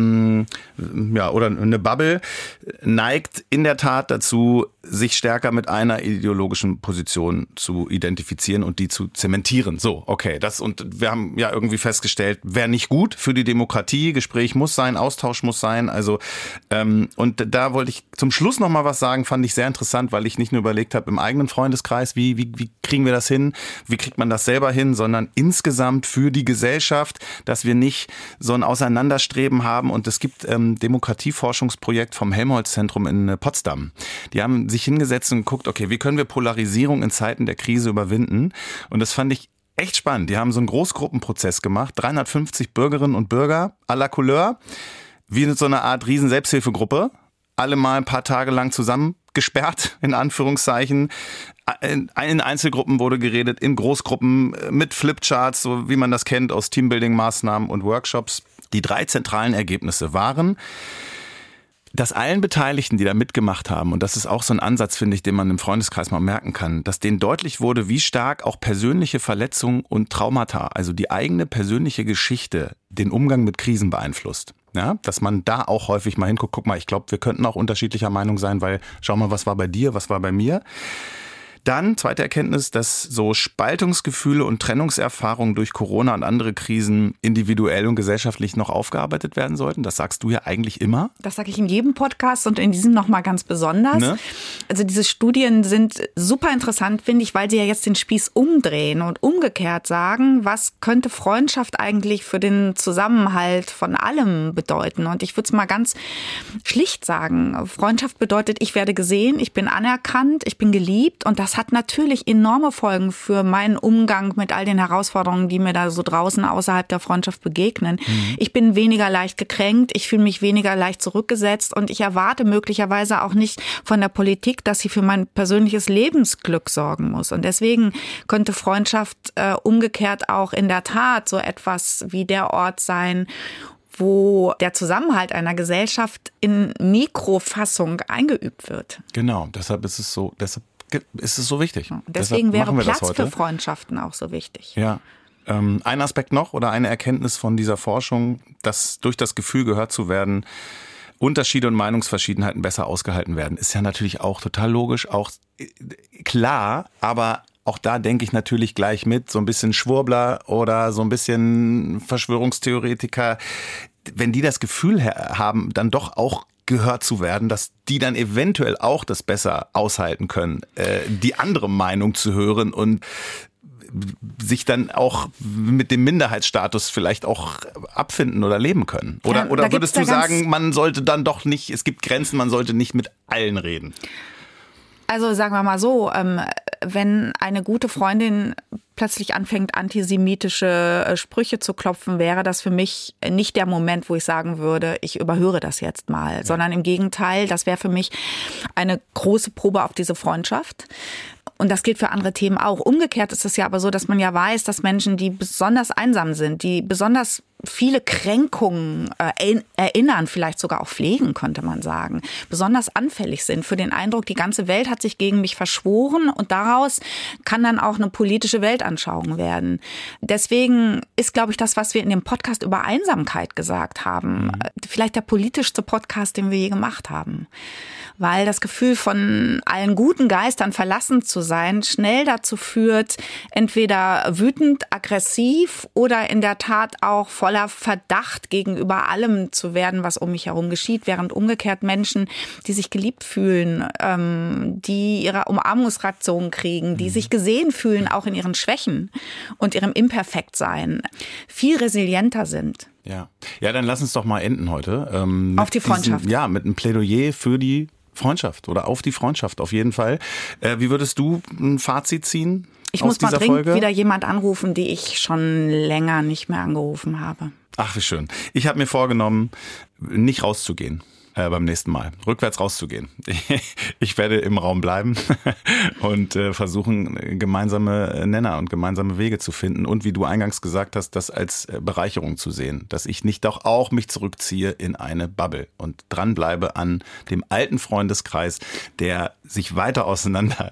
oder eine Bubble, neigt in der Tat dazu, sich stärker mit einer ideologischen Position zu identifizieren und die zu zementieren. So, okay, und wir haben ja irgendwie festgestellt, wäre nicht gut für die Demokratie, Gespräch muss sein, Austausch muss sein, also und da wollte ich zum Schluss noch mal was sagen, fand ich sehr interessant, weil ich nicht nur überlegt habe, im eigenen Freundeskreis, wie kriegen wir das hin, wie kriegt man das selber hin, sondern insgesamt für die Gesellschaft, dass wir nicht so ein Auseinanderstreben haben, und es gibt Demokratieforschungsprojekt vom Helmholtz-Zentrum in Potsdam. Die haben sich hingesetzt und geguckt, okay, wie können wir Polarisierung in Zeiten der Krise überwinden? Und das fand ich echt spannend. Die haben so einen Großgruppenprozess gemacht, 350 Bürgerinnen und Bürger à la Couleur, wie in so einer Art Riesen-Selbsthilfegruppe, alle mal ein paar Tage lang zusammengesperrt, in Anführungszeichen. In Einzelgruppen wurde geredet, in Großgruppen mit Flipcharts, so wie man das kennt aus Teambuilding-Maßnahmen und Workshops. Die 3 zentralen Ergebnisse waren, dass allen Beteiligten, die da mitgemacht haben, und das ist auch so ein Ansatz, finde ich, den man im Freundeskreis mal merken kann, dass denen deutlich wurde, wie stark auch persönliche Verletzungen und Traumata, also die eigene persönliche Geschichte, den Umgang mit Krisen beeinflusst. Ja, dass man da auch häufig mal hinguckt, guck mal, ich glaube, wir könnten auch unterschiedlicher Meinung sein, weil schau mal, was war bei dir, was war bei mir. Dann, zweite Erkenntnis, dass so Spaltungsgefühle und Trennungserfahrungen durch Corona und andere Krisen individuell und gesellschaftlich noch aufgearbeitet werden sollten. Das sagst du ja eigentlich immer. Das sage ich in jedem Podcast und in diesem nochmal ganz besonders. Ne? Also diese Studien sind super interessant, finde ich, weil sie ja jetzt den Spieß umdrehen und umgekehrt sagen, was könnte Freundschaft eigentlich für den Zusammenhalt von allem bedeuten? Und ich würde es mal ganz schlicht sagen. Freundschaft bedeutet, ich werde gesehen, ich bin anerkannt, ich bin geliebt, und das hat natürlich enorme Folgen für meinen Umgang mit all den Herausforderungen, die mir da so draußen außerhalb der Freundschaft begegnen. Ich bin weniger leicht gekränkt, ich fühle mich weniger leicht zurückgesetzt, und ich erwarte möglicherweise auch nicht von der Politik, dass sie für mein persönliches Lebensglück sorgen muss. Und deswegen könnte Freundschaft umgekehrt auch in der Tat so etwas wie der Ort sein, wo der Zusammenhalt einer Gesellschaft in Mikrofassung eingeübt wird. Genau, deshalb ist es so wichtig. Und deswegen wäre Platz für Freundschaften auch so wichtig. Ja. Ein Aspekt noch oder eine Erkenntnis von dieser Forschung, dass durch das Gefühl, gehört zu werden, Unterschiede und Meinungsverschiedenheiten besser ausgehalten werden, ist ja natürlich auch total logisch, auch klar, aber auch da denke ich natürlich gleich mit, so ein bisschen Schwurbler oder so ein bisschen Verschwörungstheoretiker, wenn die das Gefühl haben, dann doch auch gehört zu werden, dass die dann eventuell auch das besser aushalten können, die andere Meinung zu hören und sich dann auch mit dem Minderheitsstatus vielleicht auch abfinden oder leben können. Oder würdest du sagen, man sollte dann doch nicht, es gibt Grenzen, man sollte nicht mit allen reden? Also sagen wir mal so, wenn eine gute Freundin plötzlich anfängt, antisemitische Sprüche zu klopfen, wäre das für mich nicht der Moment, wo ich sagen würde, ich überhöre das jetzt mal, sondern im Gegenteil, das wäre für mich eine große Probe auf diese Freundschaft. Und das gilt für andere Themen auch. Umgekehrt ist es ja aber so, dass man ja weiß, dass Menschen, die besonders einsam sind, die besonders viele Kränkungen erinnern, vielleicht sogar auch pflegen, könnte man sagen, besonders anfällig sind für den Eindruck, die ganze Welt hat sich gegen mich verschworen und daraus kann dann auch eine politische Weltanschauung werden. Deswegen ist, glaube ich, das, was wir in dem Podcast über Einsamkeit gesagt haben, vielleicht der politischste Podcast, den wir je gemacht haben. Weil das Gefühl von allen guten Geistern verlassen zu sein, schnell dazu führt, entweder wütend, aggressiv oder in der Tat auch voller Verdacht gegenüber allem zu werden, was um mich herum geschieht, während umgekehrt Menschen, die sich geliebt fühlen, die ihre Umarmungsreaktionen kriegen, die sich gesehen fühlen, auch in ihren Schwächen und ihrem Imperfektsein, viel resilienter sind. Ja, dann lass uns doch mal enden heute. Auf die Freundschaft. Mit einem Plädoyer für die Freundschaft oder auf die Freundschaft auf jeden Fall. Wie würdest du ein Fazit ziehen? Ich muss mal dringend wieder jemand anrufen, die ich schon länger nicht mehr angerufen habe. Ach, wie schön. Ich habe mir vorgenommen, nicht rauszugehen. Beim nächsten Mal. Rückwärts rauszugehen. Ich werde im Raum bleiben und versuchen, gemeinsame Nenner und gemeinsame Wege zu finden. Und wie du eingangs gesagt hast, das als Bereicherung zu sehen. Dass ich nicht doch auch mich zurückziehe in eine Bubble und dranbleibe an dem alten Freundeskreis, der sich weiter auseinander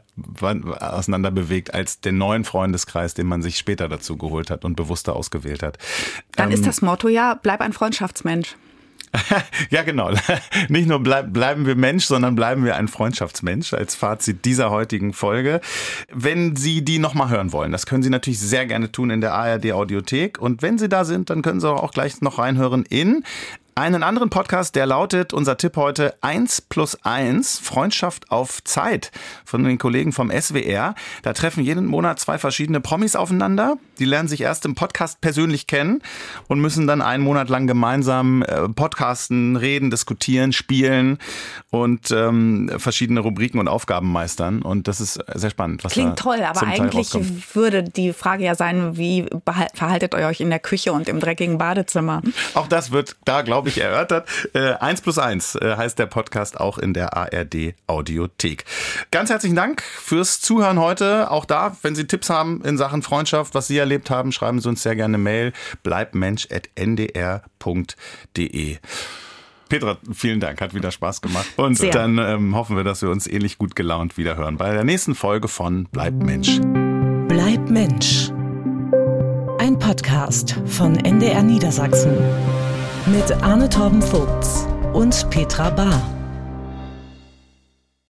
bewegt als den neuen Freundeskreis, den man sich später dazu geholt hat und bewusster ausgewählt hat. Dann ist das Motto ja, bleib ein Freundschaftsmensch. Ja, genau. Nicht nur bleiben wir Mensch, sondern bleiben wir ein Freundschaftsmensch als Fazit dieser heutigen Folge. Wenn Sie die nochmal hören wollen, das können Sie natürlich sehr gerne tun in der ARD Audiothek. Und wenn Sie da sind, dann können Sie auch gleich noch reinhören in einen anderen Podcast, der lautet, unser Tipp heute, 1+1, Freundschaft auf Zeit, von den Kollegen vom SWR. Da treffen jeden Monat 2 verschiedene Promis aufeinander. Die lernen sich erst im Podcast persönlich kennen und müssen dann einen Monat lang gemeinsam podcasten, reden, diskutieren, spielen und verschiedene Rubriken und Aufgaben meistern. Und das ist sehr spannend. Was klingt toll, aber eigentlich würde die Frage ja sein, wie verhaltet ihr euch in der Küche und im dreckigen Badezimmer? Auch das wird da, glaube ich, erörtert. 1+1 heißt der Podcast auch in der ARD Audiothek. Ganz herzlichen Dank fürs Zuhören heute. Auch da, wenn Sie Tipps haben in Sachen Freundschaft, was Sie erlebt haben, schreiben Sie uns sehr gerne eine Mail. bleibmensch@ndr.de. Petra, vielen Dank, hat wieder Spaß gemacht. Und sehr. Dann hoffen wir, dass wir uns ähnlich gut gelaunt wieder hören bei der nächsten Folge von Bleib Mensch. Bleib Mensch. Ein Podcast von NDR Niedersachsen. Mit Arne Torben Vogts und Petra Bahr.